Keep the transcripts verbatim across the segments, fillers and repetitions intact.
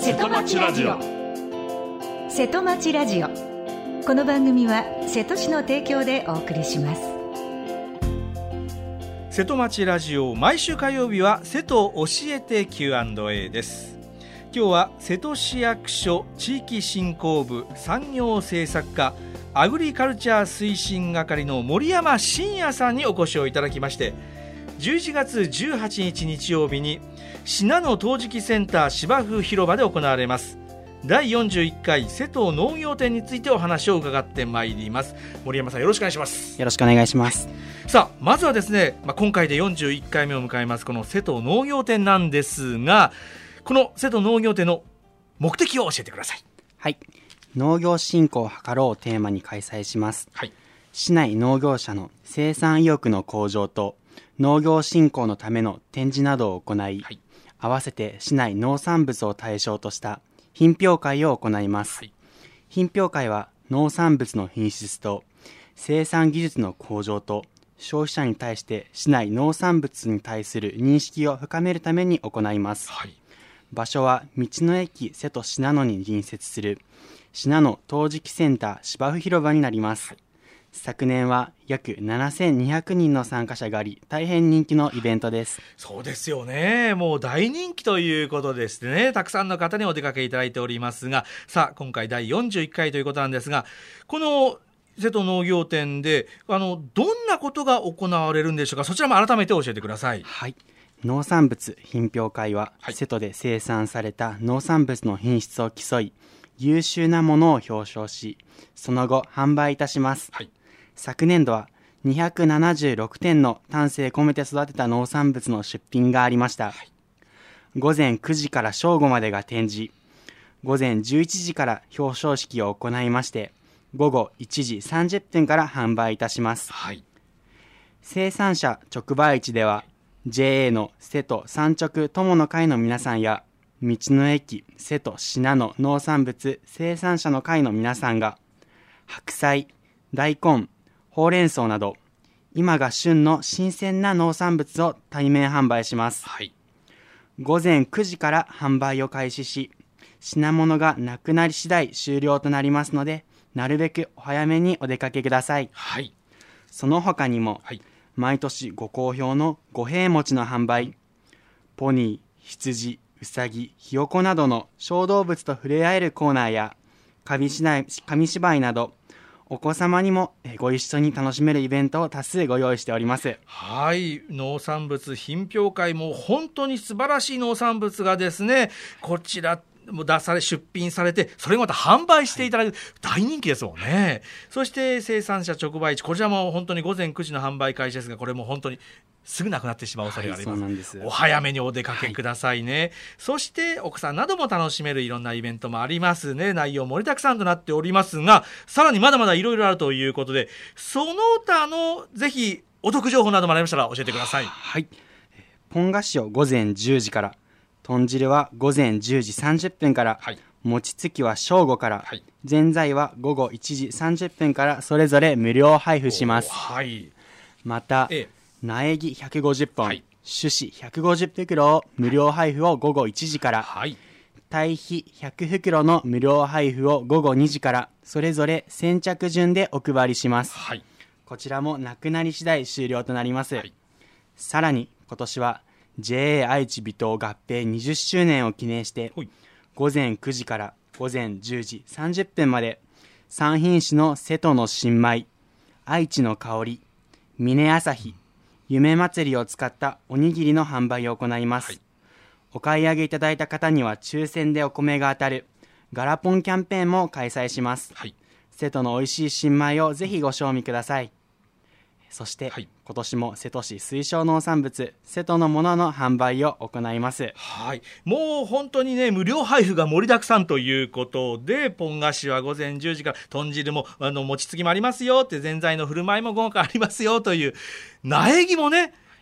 瀬戸町ラジオ。 瀬戸町ラジオ、この番組は瀬戸市の提供でお送りします。 瀬戸町ラジオ、毎週火曜日は瀬戸教えて キューアンドエー です。今日は瀬戸市役所地域振興部産業政策課アグリカルチャー推進係の森山真也さんにお越しをいただきまして、じゅういちがつじゅうはちにち日曜日に信濃陶磁器センター芝生広場で行われますだいよんじゅういっかい瀬戸農業展についてお話を伺ってまいります。森山さん、よろしくお願いします。 よろしくお願いします。 さあ、まずはですね、まあ、今回でよんじゅういっかいめを迎えますこの瀬戸農業展なんですが、この瀬戸農業展の目的を教えてください。 はい、農業振興を図ろうをテーマに開催します、はい、市内農業者の生産意欲の向上と農業振興のための展示などを行い、はい、合わせて市内農産物を対象とした品評会を行います、はい、品評会は農産物の品質と生産技術の向上と消費者に対して市内農産物に対する認識を深めるために行います、はい、場所は道の駅瀬戸信濃に隣接する信濃陶磁器センター芝生広場になります、はい、昨年は約ななせんにひゃくにんの参加者があり、大変人気のイベントです。 そうですよね、もう大人気ということですね。たくさんの方にお出かけいただいておりますが、さあ今回だいよんじゅういっかいということなんですが、この瀬戸農業展であのどんなことが行われるんでしょうか。そちらも改めて教えてください。 はい、農産物品評会は、はい、瀬戸で生産された農産物の品質を競い、優秀なものを表彰し、その後販売いたします、はい、昨年度はにひゃくななじゅうろくてんの丹精込めて育てた農産物の出品がありました、はい、午前くじから正午までが展示、午前じゅういちじから表彰式を行いまして、午後いちじさんじゅっぷんから販売いたします、はい、生産者直売市では ジェーエー の瀬戸産直友の会の皆さんや道の駅瀬戸信濃農産物生産者の会の皆さんが白菜、大根、ほうれん草など今が旬の新鮮な農産物を対面販売します、はい、午前くじから販売を開始し、品物がなくなり次第終了となりますので、なるべくお早めにお出かけください、はい、その他にも、はい、毎年ご好評の五平餅の販売、ポニー、羊、うさぎ、ひよこなどの小動物と触れ合えるコーナーや紙芝居、紙芝居などお子様にもご一緒に楽しめるイベントを多数ご用意しております。 はい、農産物品評会も本当に素晴らしい農産物がですね、こちらも出され出品されて、それがまた販売していただく、はい、大人気ですもんね。そして生産者直売市、こちらも本当に午前くじの販売開始ですが、これも本当にすぐなくなってしまう恐れがあります、はい、そうなんです。お早めにお出かけくださいね、はい、そしてお子さんなども楽しめるいろんなイベントもありますね。内容盛りだくさんとなっておりますが、さらにまだまだいろいろあるということで、その他のぜひお得情報などもありましたら教えてください。 はい、ポン菓子を午前じゅうじから、豚汁は午前じゅうじさんじゅっぷんから、はい、餅つきは正午から、はい、ぜんざいは午後いちじさんじゅっぷんからそれぞれ無料配布します、はい、また、ええ、苗木ひゃくごじゅっぽん、はい、種子ひゃくごじゅっぷくろを無料配布を午後いちじから、はい、堆肥ひゃくふくろの無料配布を午後にじからそれぞれ先着順でお配りします、はい、こちらもなくなり次第終了となります、はい、さらに今年は ジェーエー 愛知微糖合併にじゅっしゅうねんを記念して午前くじから午前じゅうじさんじゅっぷんまでさん品種の瀬戸の新米、愛知の香り、峰朝日、夢祭りを使ったおにぎりの販売を行います、はい、お買い上げいただいた方には抽選でお米が当たるガラポンキャンペーンも開催します、はい、瀬戸の美味しい新米をぜひご賞味ください。そして、はい、今年も瀬戸市推奨農産物瀬戸のものの販売を行います、 はい、もう本当にね無料配布が盛りだくさんということで、ポン菓子は午前じゅうじから、豚汁もあの餅つきもありますよって、ぜんざいの振る舞いも豪華ありますよという、苗木もね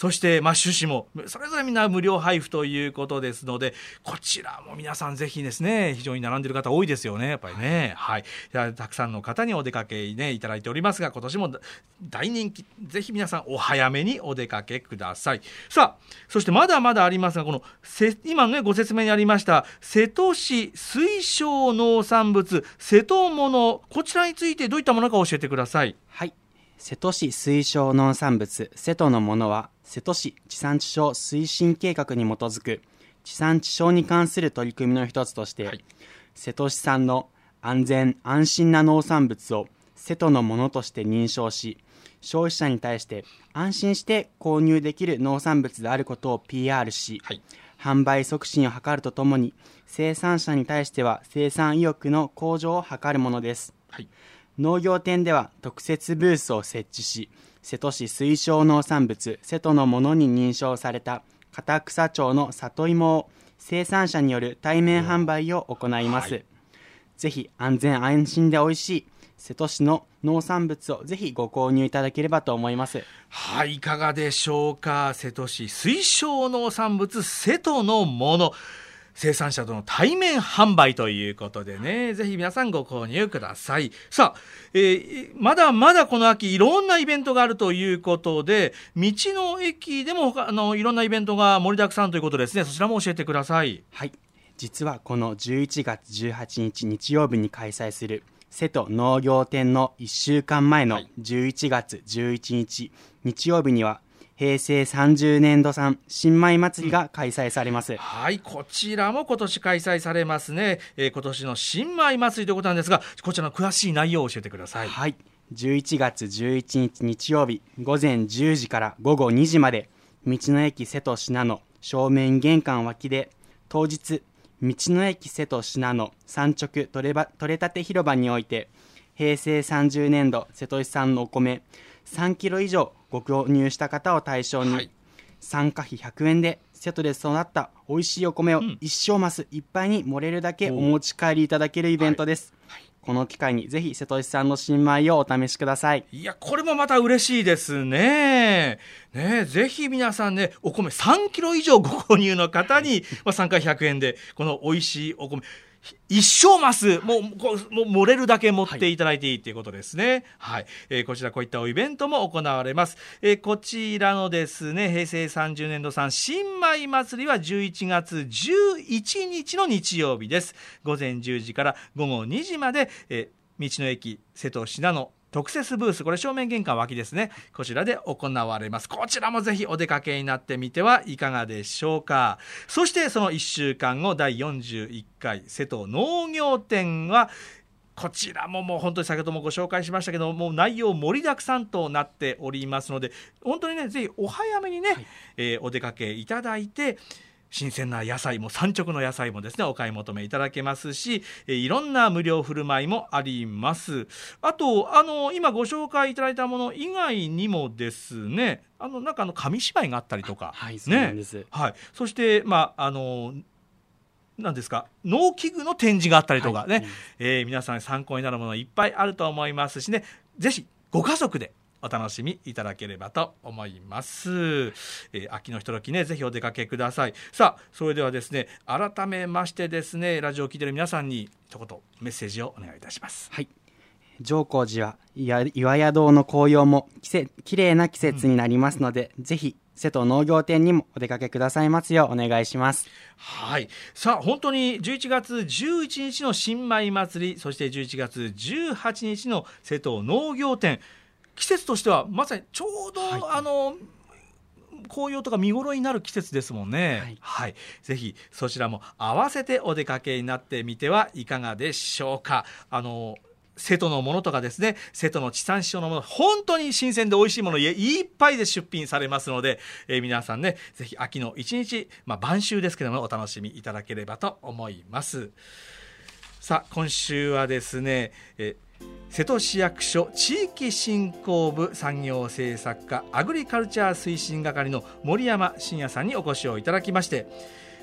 そしてまあ種子もそれぞれみんな無料配布ということですので、こちらも皆さんぜひですね、非常に並んでいる方多いですよね、やっぱりね。はい、たくさんの方にお出かけ、ね、いただいておりますが、今年も大人気、ぜひ皆さんお早めにお出かけください。さあ、そしてまだまだありますが、この今の、ね、ご説明にありました瀬戸市水晶農産物瀬戸物、こちらについてどういったものか教えてください。 はい、瀬戸市水晶農産物瀬戸のものは、瀬戸市地産地消推進計画に基づく地産地消に関する取り組みの一つとして、はい、瀬戸市産の安全安心な農産物を瀬戸のものとして認証し、消費者に対して安心して購入できる農産物であることを ピーアール し、はい、販売促進を図るとともに、生産者に対しては生産意欲の向上を図るものです。はい、農業店では特設ブースを設置し、瀬戸市水晶農産物瀬戸のものに認証された片草町の里芋を生産者による対面販売を行います。はい、ぜひ安全安心で美味しい瀬戸市の農産物をぜひご購入いただければと思います。 はい、いかがでしょうか。瀬戸市水晶農産物瀬戸のもの、生産者との対面販売ということでね、ぜひ皆さんご購入ください。さあ、えー、まだまだこの秋いろんなイベントがあるということで、道の駅でもあのいろんなイベントが盛りだくさんということですね。そちらも教えてください。 はい、実はこのじゅういちがつじゅうはちにち日曜日に開催する瀬戸農業展のいっしゅうかんまえのじゅういちがつじゅういちにち、はい、日曜日にはへいせいさんじゅうねんど産新米祭りが開催されます。うん、 はい、こちらも今年開催されますね。えー、今年の新米祭りということなんですが、こちらの詳しい内容を教えてください。 はい、じゅういちがつじゅういちにち日曜日ごぜんじゅうじからごごにじまで、道の駅瀬戸信濃正面玄関脇で、当日道の駅瀬戸信濃産直取れば取れたて広場において、へいせいさんじゅうねんど瀬戸市産のお米さんキロ以上ご購入した方を対象に、はい、参加費ひゃくえんで瀬戸で育った美味しいお米を一升マスいっぱいに盛れるだけお持ち帰りいただけるイベントです。はいはい、この機会にぜひ瀬戸市産の新米をお試しください。 いや、これもまた嬉しいですね。ね、ぜひ皆さんね、お米さんキロ以上ご購入の方に、まあ、参加ひゃくえんでこの美味しいお米一升マスもう、もう盛れるだけ持っていただいていいということですね。はい、えー、こちらこういったイベントも行われます。えー、こちらのですね、へいせいさんじゅうねんど産新米祭りはじゅういちがつじゅういちにちの日曜日です。ごぜんじゅうじからごごにじまで、えー、道の駅瀬戸信濃特設ブース、これ正面玄関脇ですね、こちらで行われます。こちらもぜひお出かけになってみてはいかがでしょうか。そしてそのいっしゅうかんごだいよんじゅういっかい瀬戸農業展は、こちらももう本当に先ほどもご紹介しましたけども、内容盛りだくさんとなっておりますので、本当にね、ぜひお早めにね、はい、えー、お出かけいただいて、新鮮な野菜も産直の野菜もですねお買い求めいただけますし、いろんな無料振る舞いもあります。あとあの今ご紹介いただいたもの以外にもですね、あのなんかあの紙芝居があったりとか、 はい、そうなんです。 ね、はい、そしてまああの何ですか、農機具の展示があったりとかね、はい、えー、皆さん参考になるものいっぱいあると思いますしね、ぜひご家族でお楽しみいただければと思います。えー、秋のひとときね、ぜひお出かけください。さあ、それではですね、改めましてですね、ラジオを聞いている皆さんに一言メッセージをお願いいたします。 はい、上高寺は岩屋堂の紅葉もきれいな季節になりますので、うん、ぜひ瀬戸農業展にもお出かけくださいますようお願いします。 はい、さあ本当にじゅういちがつじゅういちにちの新米祭り、そしてじゅういちがつじゅうはちにちの瀬戸農業展、季節としてはまさにちょうど、はい、あの紅葉とか見頃になる季節ですもんね。はい、はい、ぜひそちらも合わせてお出かけになってみてはいかがでしょうか。あの瀬戸のものとかですね、瀬戸の地産地消のもの、本当に新鮮で美味しいものいっぱいで出品されますので、えー、皆さんね、ぜひ秋の一日、まあ、晩秋ですけどもお楽しみいただければと思います。さあ今週はですね、えー瀬戸市役所地域振興部産業政策課アグリカルチャー推進係の森山真也さんにお越しをいただきまして、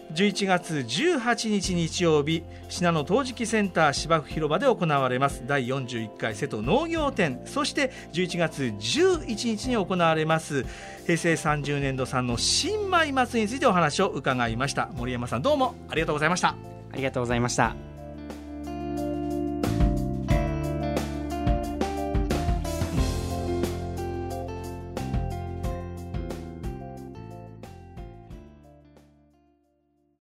じゅういちがつじゅうはちにち日曜日、信濃陶磁器センター芝生広場で行われますだいよんじゅういっかい瀬戸農業展、そしてじゅういちがつじゅういちにちに行われますへいせいさんじゅうねんど産の新米祭りについてお話を伺いました。森山さん、どうもありがとうございました。 ありがとうございました。